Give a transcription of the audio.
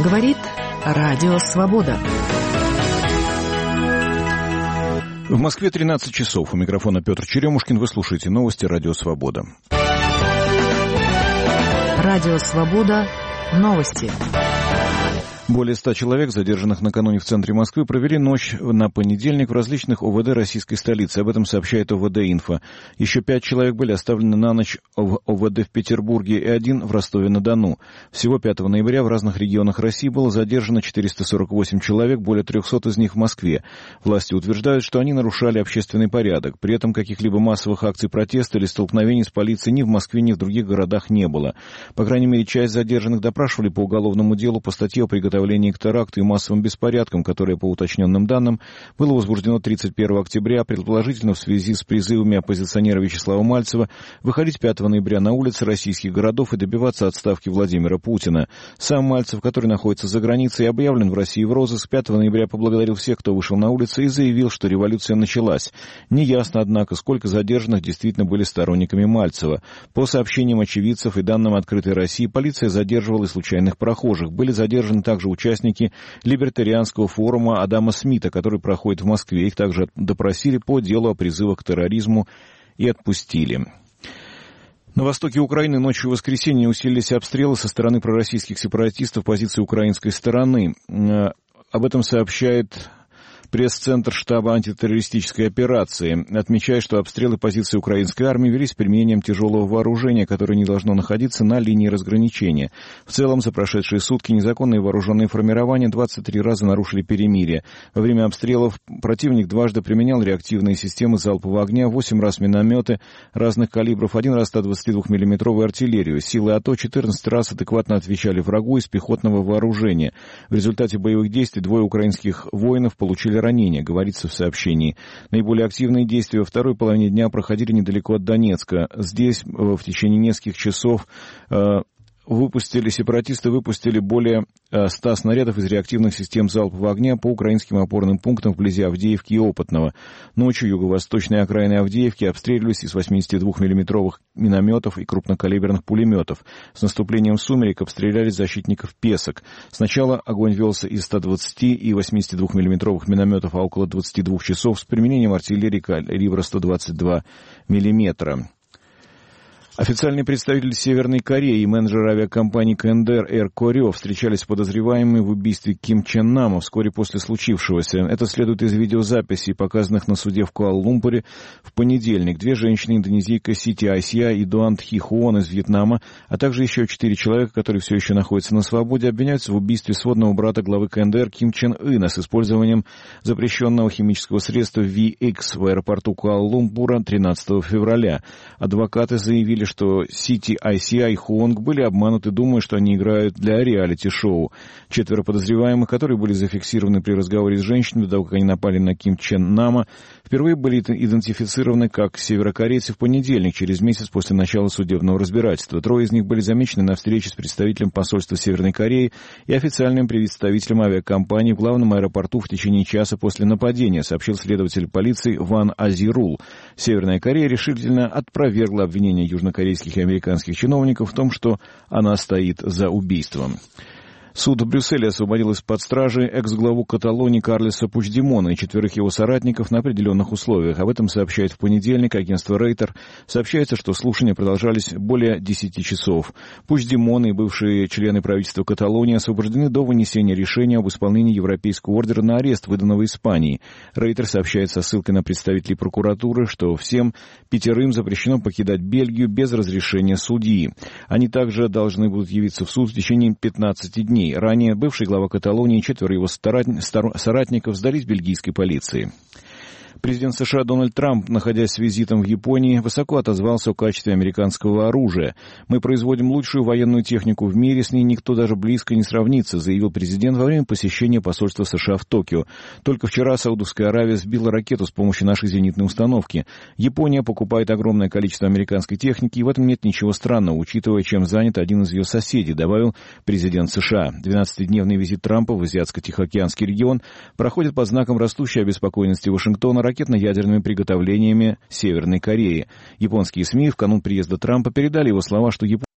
Говорит Радио Свобода. В Москве 13 часов. У микрофона Петр Черемушкин. Вы слушаете новости Радио Свобода. Радио Свобода. Новости. Более 100 человек, задержанных накануне в центре Москвы, провели ночь на понедельник в различных ОВД российской столицы. Об этом сообщает ОВД-Инфо. Еще 5 человек были оставлены на ночь в ОВД в Петербурге и 1 в Ростове-на-Дону. Всего 5 ноября в разных регионах России было задержано 448 человек, более 300 из них в Москве. Власти утверждают, что они нарушали общественный порядок. При этом каких-либо массовых акций протеста или столкновений с полицией ни в Москве, ни в других городах не было. По крайней мере, часть задержанных допрашивали по уголовному делу по статье о приготовлении к теракту и массовым беспорядкам, которое, по уточненным данным, было возбуждено 31 октября, предположительно в связи с призывами оппозиционера Вячеслава Мальцева выходить 5 ноября на улицы российских городов и добиваться отставки Владимира Путина. Сам Мальцев, который находится за границей и объявлен в России в розыск, 5 ноября поблагодарил всех, кто вышел на улицы, и заявил, что революция началась. Неясно, однако, сколько задержанных действительно были сторонниками Мальцева. По сообщениям очевидцев и данным «Открытой России», полиция задерживала и случайных прохожих. Были задержаны также участники либертарианского форума Адама Смита, который проходит в Москве. Их также допросили по делу о призывах к терроризму и отпустили. На востоке Украины ночью в воскресенье усилились обстрелы со стороны пророссийских сепаратистов позиции украинской стороны. Об этом сообщает пресс-центр штаба антитеррористической операции, отмечая, что обстрелы позиций украинской армии велись с применением тяжелого вооружения, которое не должно находиться на линии разграничения. В целом, за прошедшие сутки незаконные вооруженные формирования 23 раза нарушили перемирие. Во время обстрелов противник дважды применял реактивные системы залпового огня, 8 раз минометы разных калибров, 1 раз 122 миллиметровую артиллерию. Силы АТО 14 раз адекватно отвечали врагу из пехотного вооружения. В результате боевых действий 2 украинских воинов получили ранения, говорится в сообщении. Наиболее активные действия во второй половине дня проходили недалеко от Донецка. Здесь в течение нескольких часов сепаратисты выпустили более 100 снарядов из реактивных систем залпового огня по украинским опорным пунктам вблизи Авдеевки и Опытного. Ночью юго-восточные окраины Авдеевки обстреливались из 82 миллиметровых минометов и крупнокалиберных пулеметов. С наступлением сумерек обстреляли защитников Песок. Сначала огонь велся из 120 и 82 миллиметровых минометов, а около 22 часов с применением артиллерии калибра 122 миллиметра. Официальный представитель Северной Кореи и менеджер авиакомпании КНДР Эр Корё встречались с подозреваемыми в убийстве Ким Чен Нама вскоре после случившегося. Это следует из видеозаписей, показанных на суде в Куала-Лумпуре в понедельник. 2 женщины, индонезийка Сити Айсия и Дуан Тхи Хуон из Вьетнама, а также еще 4 человека, которые все еще находятся на свободе, обвиняются в убийстве сводного брата главы КНДР Ким Чен Ына с использованием запрещенного химического средства VX в аэропорту Куала-Лумпура 13 февраля. Адвокаты заявили, что Сити Айсия и Хуонг были обмануты, думая, что они играют для реалити-шоу. 4 подозреваемых, которые были зафиксированы при разговоре с женщиной до того, как они напали на Ким Чен Нама, впервые были идентифицированы как северокорейцы в понедельник, через месяц после начала судебного разбирательства. 3 из них были замечены на встрече с представителем посольства Северной Кореи и официальным представителем авиакомпании в главном аэропорту в течение часа после нападения, сообщил следователь полиции Ван Азирул. Северная Корея решительно опровергла обвинения южнокорейских и американских чиновников в том, что она стоит за убийством. Суд в Брюсселе освободил из-под стражи экс-главу Каталонии Карлеса Пучдемона и 4 его соратников на определенных условиях. Об этом сообщает в понедельник агентство Рейтер. Сообщается, что слушания продолжались более 10 часов. Пучдемон и бывшие члены правительства Каталонии освобождены до вынесения решения об исполнении Европейского ордера на арест, выданного Испанией. Рейтер сообщает со ссылкой на представителей прокуратуры, что всем 5 запрещено покидать Бельгию без разрешения судьи. Они также должны будут явиться в суд в течение 15 дней. Ранее бывший глава Каталонии и 4 его соратников сдались бельгийской полиции. Президент США Дональд Трамп, находясь с визитом в Японии, высоко отозвался о качестве американского оружия. «Мы производим лучшую военную технику в мире, с ней никто даже близко не сравнится», заявил президент во время посещения посольства США в Токио. «Только вчера Саудовская Аравия сбила ракету с помощью нашей зенитной установки. Япония покупает огромное количество американской техники, и в этом нет ничего странного, учитывая, чем занят один из ее соседей», добавил президент США. 12-дневный визит Трампа в Азиатско-Тихоокеанский регион проходит под знаком растущей обеспокоенности Вашингтона ракетно-ядерными приготовлениями Северной Кореи. Японские СМИ в канун приезда Трампа передали его слова, что Япония